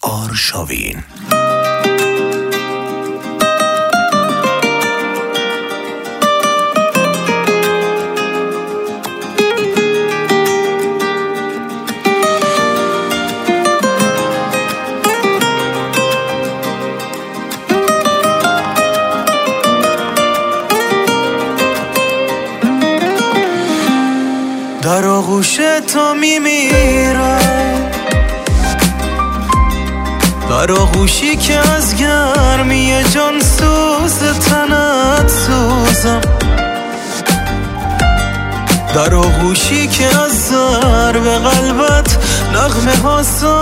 آرشاوین. در آغوش تو میمیرم، در آغوشی که از گرمی جان سوز تنت سوزم، در آغوشی که از ضرب قلبت نغمه ها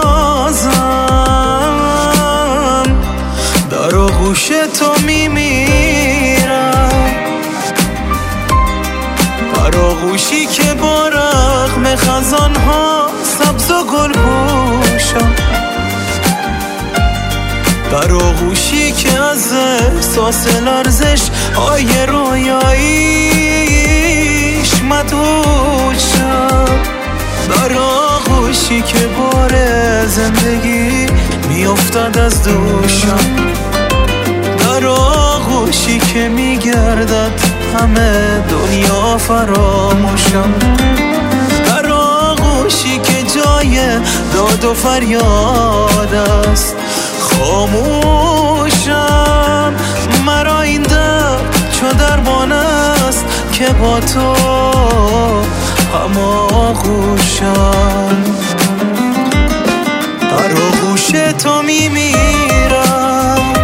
سازم، در آغوش تو میمیرم، در آغوشی که با رغم خزان ها سبز و گل پوشم، در آغوشی که از احساس لرزش های رویاییش مدهوش شد، در آغوشی که بار زندگی میافتد از دوشم، در آغوشی که میگردد همه دنیا فراموشم، در آغوشی که جای داد و فریاد است خاموشم، مرا این درد چو درمان است که با تو هماغوشم، در آغوش تو میمیرم.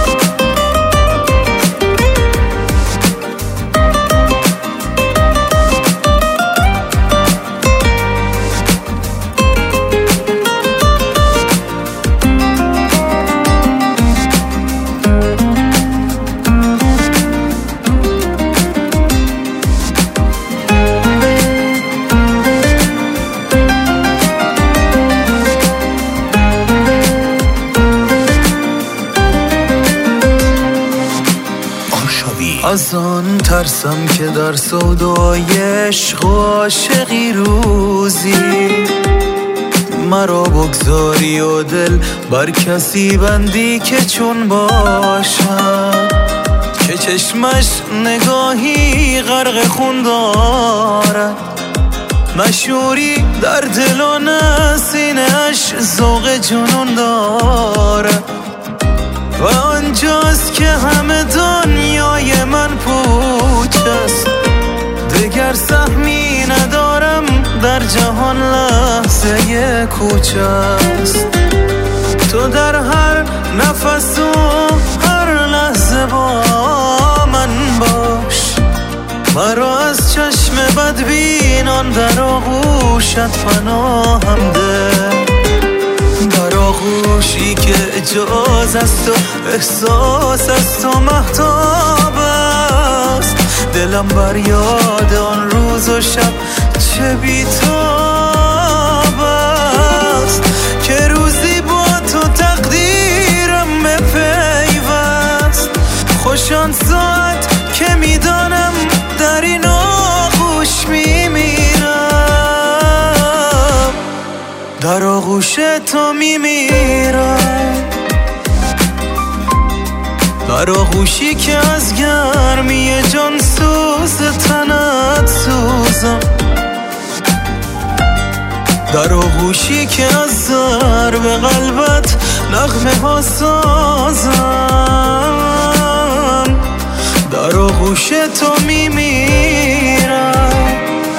از آن ترسم که در سودای عشق و عاشقی روزی مرا بگذاری و دل بر کسی بندی که چون باشم، که چشمش نگاهی غرق خون دارد، مشوری در دل و نسینش ذوق جنون دارد، و آنجاست که همه دنیای من پوچ است، دگر سهمی ندارم در جهان لحظه کوچ است، تو در هر نفس و هر لحظه با من باش، مرا از چشم بدبینان در آغوشت پناهم ده، در آغوشی که اجاز است و احساس است و مهتاب است، دلم بر یاد آن روز و شب چه بی‌تاب است، که روزی با تو تقدیرم بپیوست، خوش آن ساعت که میدانم در این آغوش میمیرم، در آغوش تو میمیرم، در آغوشی که از گرمی جان سوز تنت سوزم، در آغوشی که از ضرب قلبت نغمه ها سازم، در آغوش تو میمیرم،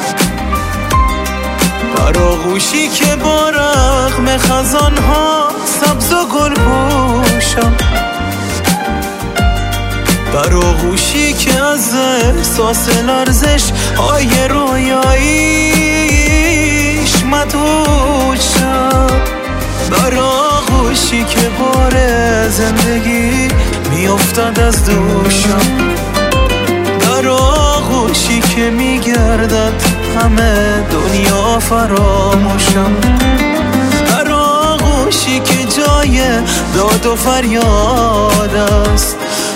در آغوشی که با رغم خزان ها سبز و گل پوشم، در آغوشی که از احساس لرزش های رویاییش مدهوش شد، در آغوشی که بار زندگی میافتد از دوشم، در آغوشی که میگردد همه دنیا فراموشم، در آغوشی که جای داد و فریاد است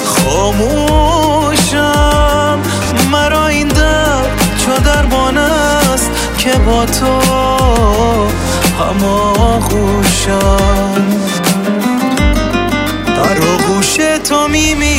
خاموشم، مرا این درد چو درمان است که با تو هماغوشم. تو میمیرم